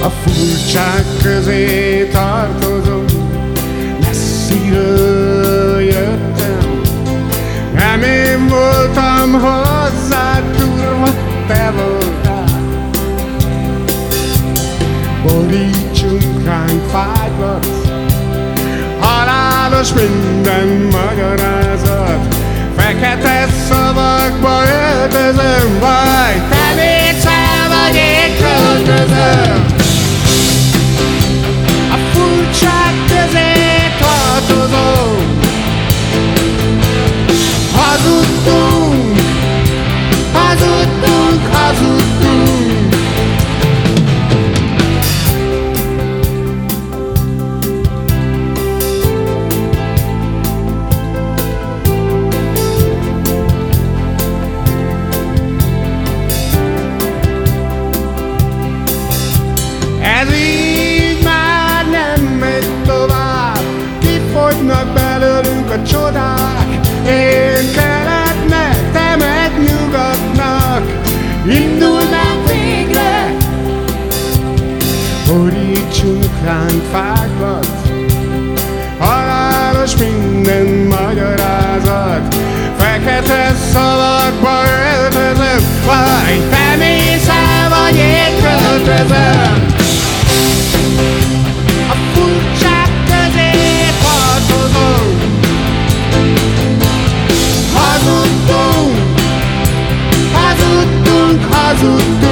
A furcsák közé tartozom, messziről jöttem. Nem én voltam hozzád durva, te voltál. Borítsunk ránk fájtlat, halálos minden magyarázat. Fekete szavakba öltözöm, vagy te mész el, vagy én költözöm. A furcsák közé tartozom. Hazudtunk, hazudtunk, hazudtunk. Ez így már nem megy tovább, kifogynak belőlünk a csodák. Én keletnek, te meg nyugatnak, indulnánk végre. Borítsunk ránk fáklat, halálos minden magyarázat. Fekete szavakba öltözöm, vagy te mész el, vagy én költözöm. A furcsák közé tartozom. Hazudtunk, hazudtunk, hazudtunk.